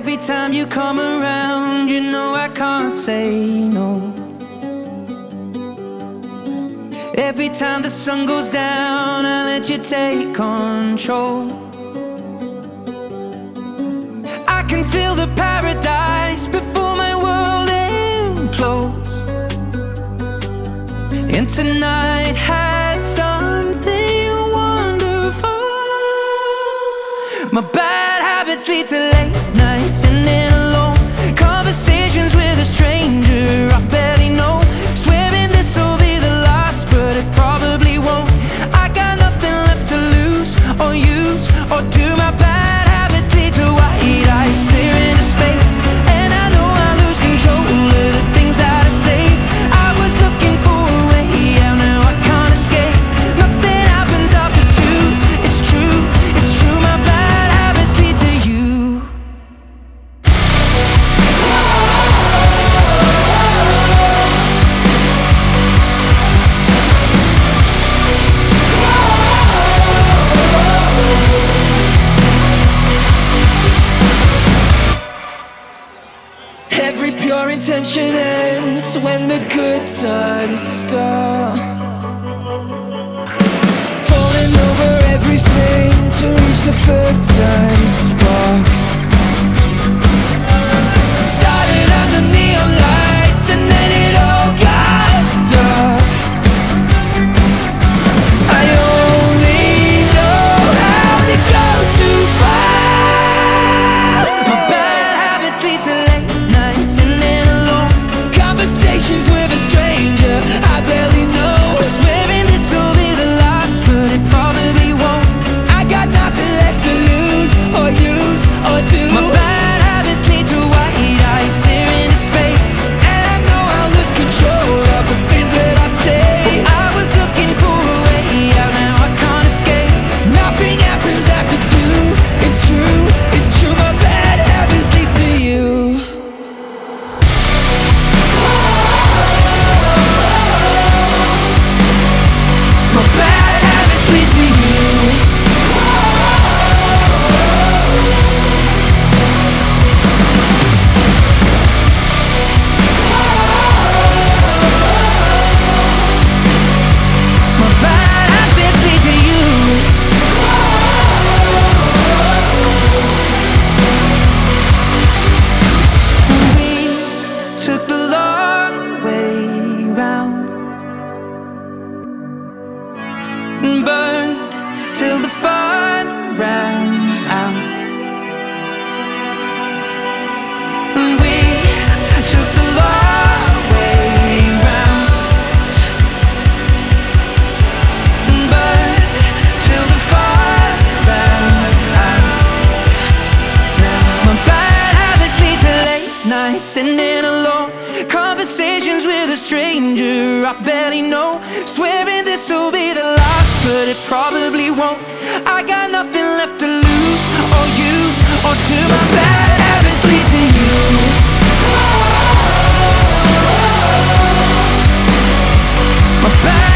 Every time you come around, you know I can't say no. Every time the sun goes down, I let you take control. I can feel the paradise before my world implodes. And tonight had something wonderful. My bad habits lead to late nights and then alone conversations with a stranger I barely know. Swearing this'll be the last, but it probably won't. I got nothing left to lose or use or do. My bad habits lead to white eyes stare into space, and I know I lose control of the things that I say. I was looking for a way out, now I can't escape. Nothing happens after two. It's true, it's true. My bad habits lead to you. Every pure intention ends when the good times start. Falling over everything to reach the first time spark. Started under neon lights and then it all got dark. I only know how to go too far. My bad habits lead to late nights and then alone Conversations with a stranger I barely know. swearing this'll be the last, but it probably won't. I got nothing left to lose or use or do. My bad habits lead to white eyes stare into space, And I know I'll lose control of the things that I say. I was looking for a way out, now I can't escape. Nothing happens after two. It's true, it's true. My bad habits lead to you. My bad habits lead to you. My bad habits lead to you. We took the long way round and burned till the fun ran out. And we took the long way round and burned till the fun ran out. My bad habits lead to late nights and then alone conversations with a stranger I barely know. Swearing this'll be the last, but it probably won't. I got nothing left to lose or use or do. My bad habits lead to you. My bad